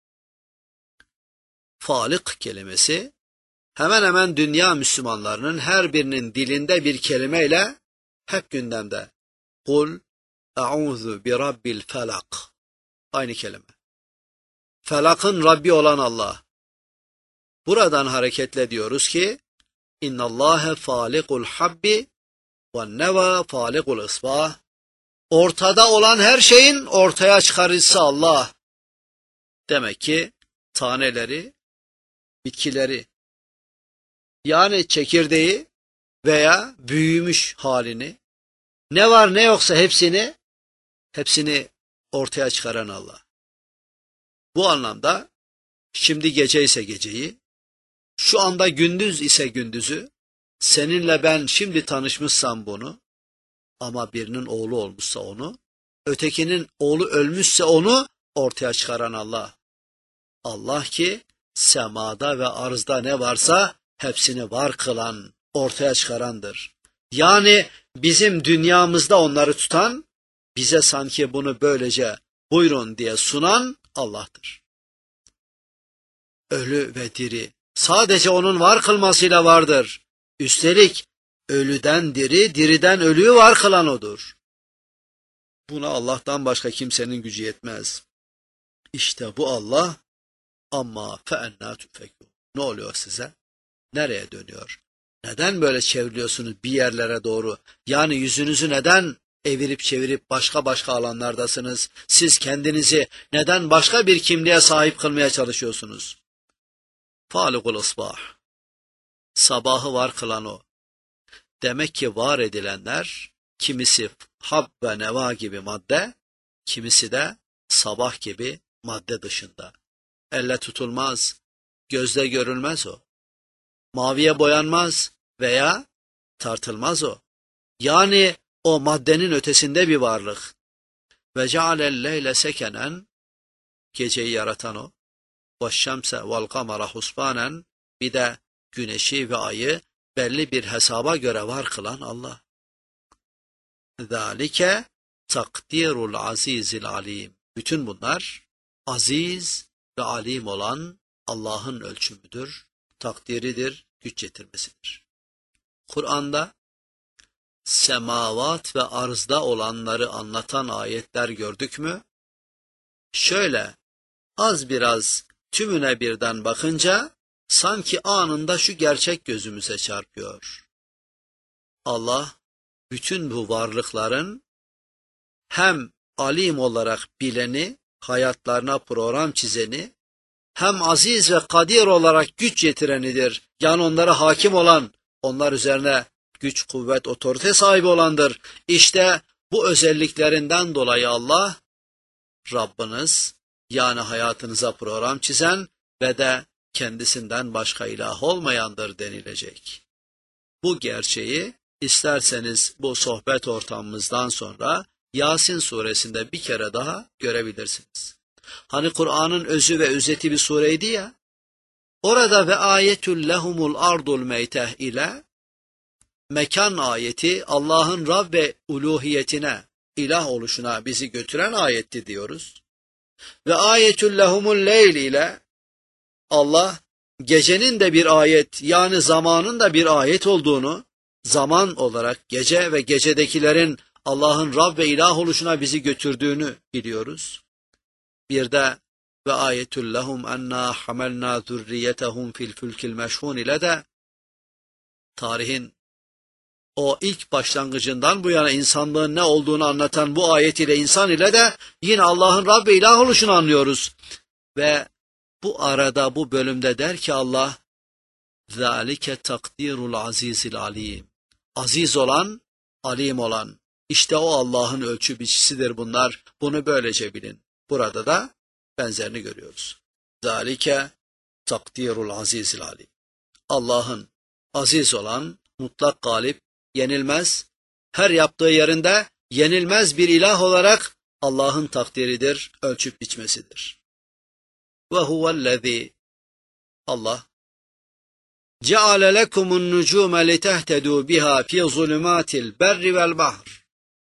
Falik kelimesi hemen hemen dünya Müslümanlarının her birinin dilinde bir kelimeyle hep gündemde. Kul e'ûzu bi rabbil felak. Aynı kelime. Felakın Rabbi olan Allah. Buradan hareketle diyoruz ki İnnallâhe fâlikul habbi ve neva fâlikul isbah. Ortada olan her şeyin ortaya çıkarıcısı Allah. Demek ki taneleri, bitkileri, yani çekirdeği veya büyümüş halini, ne var ne yoksa hepsini ortaya çıkaran Allah. Bu anlamda şimdi gece ise geceyi, şu anda gündüz ise gündüzü, seninle ben şimdi tanışmışsam bunu, ama birinin oğlu olmuşsa onu, ötekinin oğlu ölmüşse onu ortaya çıkaran Allah. Allah ki semada ve arzda ne varsa hepsini var kılan, ortaya çıkarandır. Yani bizim dünyamızda onları tutan, bize sanki bunu böylece buyurun diye sunan Allah'tır. Ölü ve diri sadece onun var kılmasıyla vardır. Üstelik ölüden diri, diriden ölüyü var kılan odur. Buna Allah'tan başka kimsenin gücü yetmez. İşte bu Allah. Amma fe'ennâ tüfekûn. Ne oluyor size? Nereye dönüyor? Neden böyle çevriliyorsunuz bir yerlere doğru? Yani yüzünüzü neden evirip çevirip başka alanlardasınız? Siz kendinizi neden başka bir kimliğe sahip kılmaya çalışıyorsunuz? Falikul isbah. Sabahı var kılan o. Demek ki var edilenler, kimisi hab ve neva gibi madde, kimisi de sabah gibi madde dışında. Elle tutulmaz, gözle görülmez o. Maviye boyanmaz veya tartılmaz o. Yani o maddenin ötesinde bir varlık. Ve cealel leyle sekenen, geceyi yaratan o. Ve şemse vel kamera husbanen, bir de güneşi ve ayı belli bir hesaba göre var kılan Allah. Zalike takdirul azizil alim. Bütün bunlar aziz ve alim olan Allah'ın ölçümüdür, takdiridir, güç yetirmesidir. Kur'an'da semavat ve arzda olanları anlatan ayetler gördük mü? Şöyle az biraz tümüne birden bakınca sanki anında şu gerçek gözümüze çarpıyor. Allah bütün bu varlıkların hem alim olarak bileni, hayatlarına program çizeni, hem aziz ve kadir olarak güç yetirenidir. Yani onlara hakim olan, onlar üzerine güç, kuvvet, otorite sahibi olandır. İşte bu özelliklerinden dolayı Allah, Rabbiniz, yani hayatınıza program çizen ve de kendisinden başka ilah olmayandır denilecek. Bu gerçeği isterseniz bu sohbet ortamımızdan sonra Yasin suresinde bir kere daha görebilirsiniz. Hani Kur'an'ın özü ve özeti bir sureydi ya, orada ve ayetül lehumul ardul meyteh ile mekan ayeti Allah'ın Rab ve uluhiyetine, ilah oluşuna bizi götüren ayetti diyoruz. Ve ayetül lehumul leyl ile Allah gecenin de bir ayet, yani zamanın da bir ayet olduğunu, zaman olarak gece ve gecedekilerin Allah'ın Rab ve ilah oluşuna bizi götürdüğünü biliyoruz. Bir de ve ayetül lehum enna hamelna zurriyetehum fil fulkil meşhun ile de tarihin o ilk başlangıcından bu yana insanlığın ne olduğunu anlatan bu ayet ile insan ile de yine Allah'ın Rab ve ilah oluşunu anlıyoruz. Ve bu arada bu bölümde der ki Allah, zalike takdirul azizil alim. Aziz olan, alim olan. İşte o Allah'ın ölçü biçisidir bunlar. Bunu böylece bilin. Burada da benzerini görüyoruz. Zalike takdirul azizil alim. Allah'ın aziz olan, mutlak galip, yenilmez, her yaptığı yerinde yenilmez bir ilah olarak Allah'ın takdiridir, ölçüp biçmesidir. Ve huvellezî, Allah, ceale lekumun nucume litehtedû biha fi zulümatil berri vel bahr.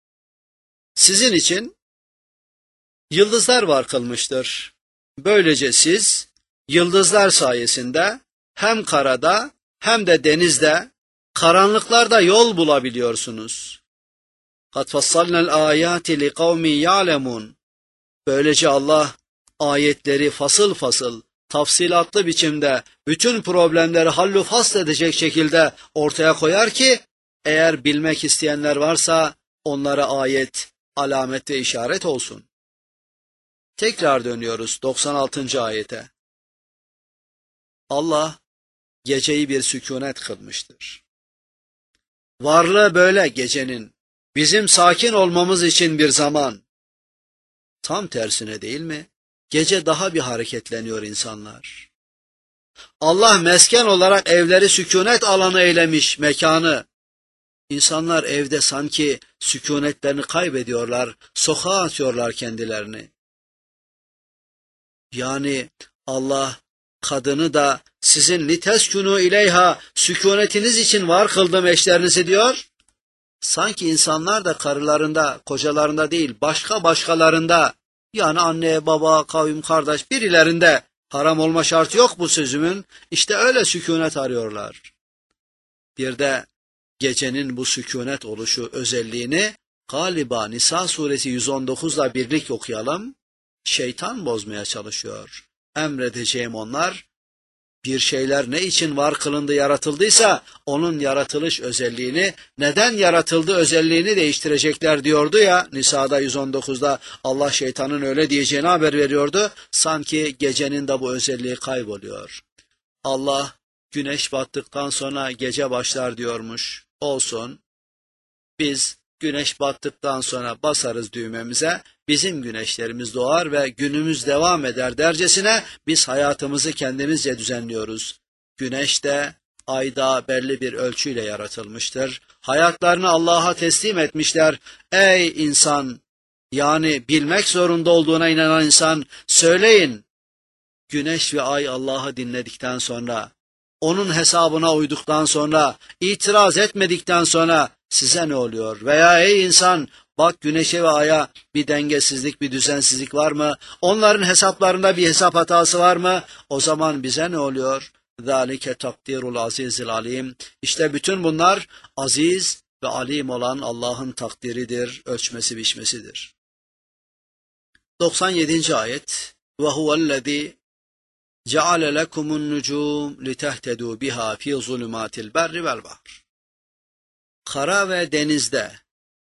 Sizin için yıldızlar var kılmıştır. Böylece siz yıldızlar sayesinde hem karada hem de denizde, karanlıklarda yol bulabiliyorsunuz. Kad fassalnal ayati li kavmin ya'lemun. Böylece Allah ayetleri fasıl fasıl, tafsilatlı biçimde bütün problemleri hallu fasl edecek şekilde ortaya koyar ki eğer bilmek isteyenler varsa onlara ayet, alamet ve işaret olsun. Tekrar dönüyoruz 96. ayete. Allah geceyi bir sükunet kılmıştır. Varlığı böyle gecenin, bizim sakin olmamız için bir zaman. Tam tersine değil mi? Gece daha bir hareketleniyor insanlar. Allah mesken olarak evleri sükunet alanı eylemiş, mekanı. İnsanlar evde sanki sükunetlerini kaybediyorlar, sokağa atıyorlar kendilerini. Yani Allah kadını da sizin liteskunu ileyha, sükunetiniz için var kıldım eşlerinizi diyor. Sanki insanlar da karılarında, kocalarında değil, başkalarında, yani anne, baba, kavim, kardeş birilerinde haram olma şartı yok bu sözümün. İşte öyle sükunet arıyorlar. Bir de gecenin bu sükunet oluşu özelliğini galiba Nisa suresi 119'la birlik okuyalım. Şeytan bozmaya çalışıyor. Emredeceğim onlar, bir şeyler ne için var kılındı, yaratıldıysa onun yaratılış özelliğini, neden yaratıldı özelliğini değiştirecekler diyordu ya Nisa'da 119'da Allah şeytanın öyle diyeceğini haber veriyordu. Sanki gecenin de bu özelliği kayboluyor. Allah güneş battıktan sonra gece başlar diyormuş. Olsun. Biz güneş battıktan sonra basarız düğmemize, bizim güneşlerimiz doğar ve günümüz devam eder dercesine biz hayatımızı kendimizce düzenliyoruz. Güneş de, ay da belli bir ölçüyle yaratılmıştır. Hayatlarını Allah'a teslim etmişler. Ey insan, yani bilmek zorunda olduğuna inanan insan, söyleyin. Güneş ve ay Allah'ı dinledikten sonra, onun hesabına uyduktan sonra, itiraz etmedikten sonra size ne oluyor? Veya ey insan, bak güneşe ve aya, bir dengesizlik, bir düzensizlik var mı? Onların hesaplarında bir hesap hatası var mı? O zaman bize ne oluyor? ذَٰلِكَ تَقْدِيرُ الْعَز۪يزِ الْعَل۪يمِ. İşte bütün bunlar aziz ve alim olan Allah'ın takdiridir, ölçmesi biçmesidir. 97. ayet. وَهُوَ الَّذ۪ي جَعَلَ لَكُمُ النُّجُومِ لِتَهْتَدُوا بِهَا ف۪ي ظُلُمَاتِ الْبَرِّ وَالْبَحْرِ. Kara ve denizde,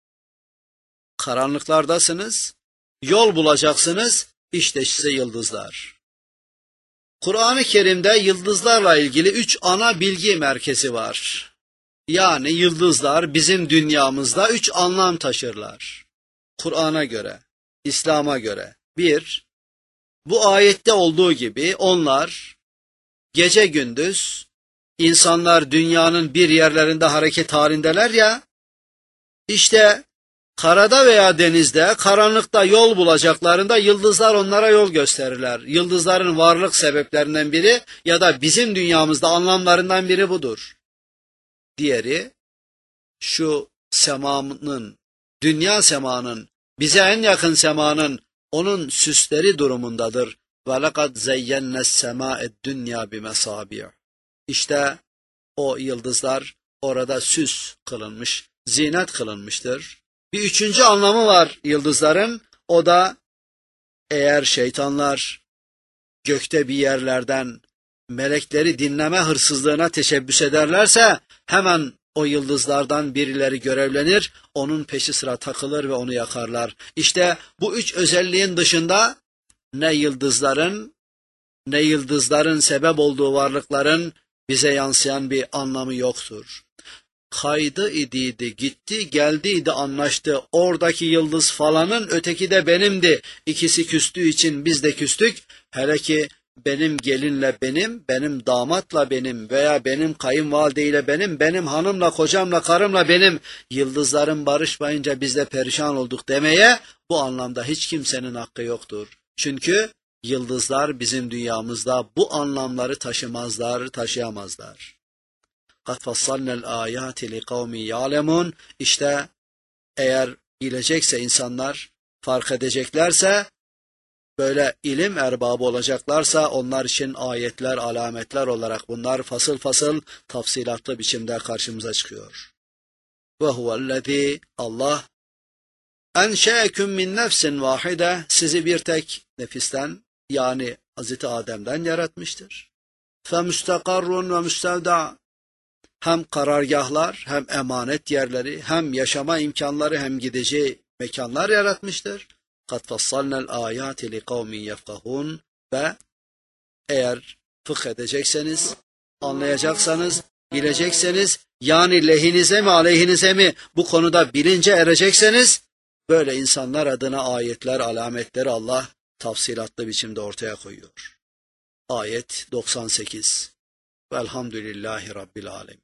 karanlıklardasınız, yol bulacaksınız, işte size yıldızlar. Kur'an-ı Kerim'de yıldızlarla ilgili 3 ana bilgi merkezi var. Yani yıldızlar bizim dünyamızda 3 anlam taşırlar. Kur'an'a göre, İslam'a göre. 1. Bu ayette olduğu gibi onlar gece gündüz, insanlar dünyanın bir yerlerinde hareket halindeler ya, işte karada veya denizde, karanlıkta yol bulacaklarında yıldızlar onlara yol gösterirler. Yıldızların varlık sebeplerinden biri ya da bizim dünyamızda anlamlarından biri budur. Diğeri, şu semanın, dünya semanın, bize en yakın semanın, onun süsleri durumundadır. وَلَقَدْ زَيَّنَّ السَّمَاءَ الدُّنْيَا بِمَصَابِيعَ. İşte o yıldızlar orada süs kılınmış, zinet kılınmıştır. Bir üçüncü anlamı var yıldızların, o da eğer şeytanlar gökte bir yerlerden melekleri dinleme hırsızlığına teşebbüs ederlerse hemen o yıldızlardan birileri görevlenir, onun peşi sıra takılır ve onu yakarlar. İşte bu 3 özelliğin dışında ne yıldızların sebep olduğu varlıkların bize yansıyan bir anlamı yoktur. Kaydı idiydi, gitti, geldiydi, anlaştı. Oradaki yıldız falanın, öteki de benimdi. İkisi küstüğü için biz de küstük. Hele ki benim gelinle benim damatla benim veya benim kayınvalideyle benim hanımla, kocamla, karımla benim, yıldızların barışmayınca biz de perişan olduk demeye bu anlamda hiç kimsenin hakkı yoktur. Çünkü yıldızlar bizim dünyamızda bu anlamları taşıyamazlar. قَدْ فَصَّلْنَا الْآيَاتِ لِقَوْمٍ يَعْلَمُونَ. İşte eğer bilecekse insanlar, fark edeceklerse, böyle ilim erbabı olacaklarsa onlar için ayetler, alametler olarak bunlar fasıl fasıl, tafsilatlı biçimde karşımıza çıkıyor. وَهُوَ الَّذ۪ي Allah اَنْشَأَكُمْ مِنْ نَفْسٍ وَاحِدَةٍ. Sizi bir tek nefisten, yani Hazreti Adem'den yaratmıştır. فَمُسْتَقَرٌ وَمُسْتَوْدَعٌ. Hem karargahlar, hem emanet yerleri, hem yaşama imkanları, hem gideceği mekanlar yaratmıştır. قَدْ فَصَّلْنَا الْآيَاتِ لِقَوْمٍ يَفْقَهُونَ. Ve eğer fıkh edecekseniz, anlayacaksanız, bilecekseniz, yani lehinize mi aleyhinize mi bu konuda bilince erecekseniz, böyle insanlar adına ayetler, alametleri Allah tafsilatlı biçimde ortaya koyuyor. Ayet 98. Velhamdülillahi Rabbil Alemin.